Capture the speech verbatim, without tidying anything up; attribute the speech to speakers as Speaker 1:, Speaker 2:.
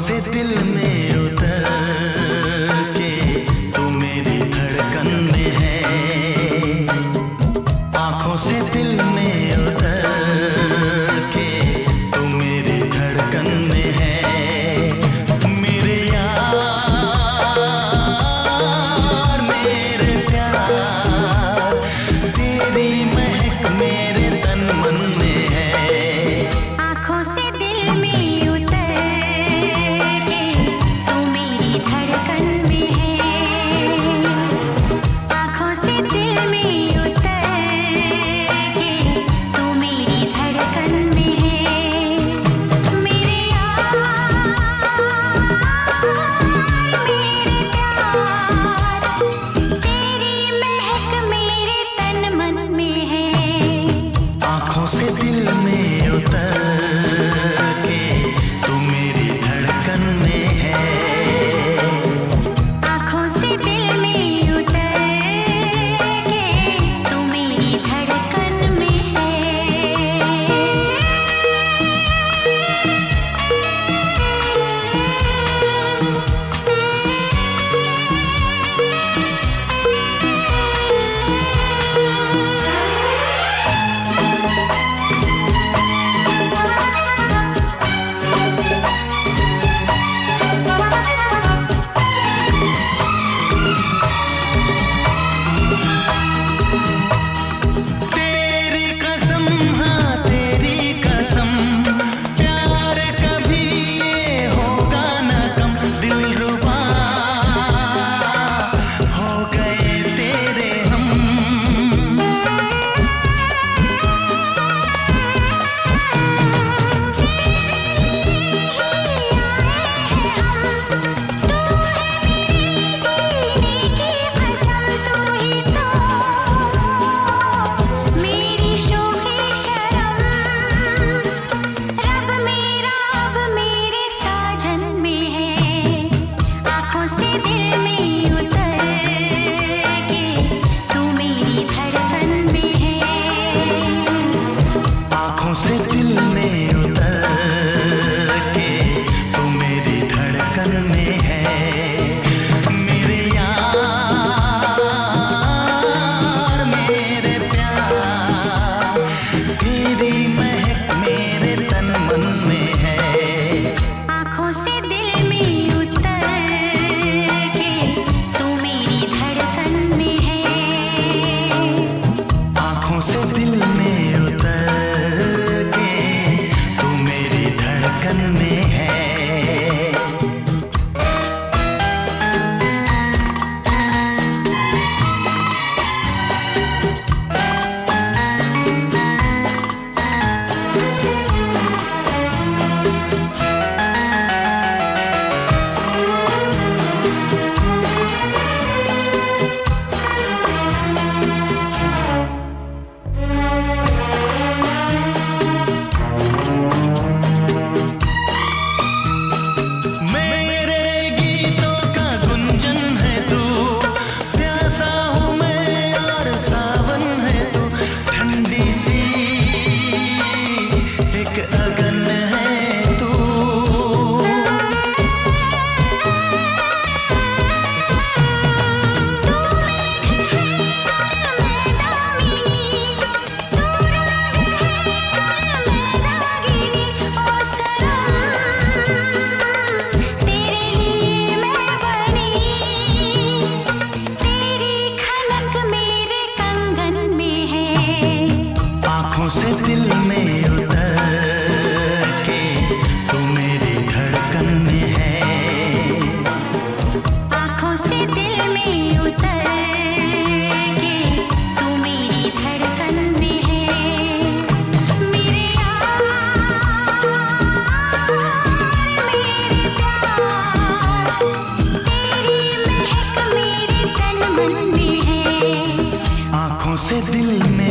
Speaker 1: से दिल में उतर के तू मेरी धड़कन में है, आँखों से दिल में उतर के तू मेरी धड़कन में है। मेरे यार मेरे प्यार तेरी महक मेरे तन मन में है।
Speaker 2: आँखों से दिल में उतर के तू मेरी धड़कन में है, आँखों से दिल में उतर के तू मेरी धड़कन में है। मेरे यार मेरे प्यार तेरी महक मेरे तन मन में है।
Speaker 1: आँखों से दिल में उतर के तू मेरी धड़कन में है,
Speaker 2: आँखों से दिल में उतर के तू मेरी धड़कन में है।
Speaker 1: तेरी कसम हाँ तेरी कसम प्यार कभी ये होगा न कम। दिलरुबा हो गए तेरे हम,
Speaker 2: मेरी शोखी शरम रब मेरा अब मेरे साजन में है। आँखों से दिल में उतर के तू मेरी धड़कन में है,
Speaker 1: आँखों से दिल में उतर के तू मेरी धड़कन में है। मेरे यार मेरे प्यार तेरी महक मेरे तन मन में है।
Speaker 2: आँखों से दिल में उतर के तू मेरी धड़कन में है,
Speaker 1: आँखों से दिल में उतर के तू मेरी धड़कन में है। मेरे गीतों का गुंजन है तू, प्यासा हूँ मैं और सावन है तू। ठंडी सी एक अगन है तू,
Speaker 2: तेरे लिए मैं बनी, तेरी खनक मेरे कंगन में है।
Speaker 1: आँखों से दिल में उतर के तू मेरी धड़कन में है,
Speaker 2: आँखों से दिल में उतर के तू मेरी धड़कन में है। मेरे यार मेरे प्यार तेरी महक मेरे तन मन में है।
Speaker 1: आँखों से दिल में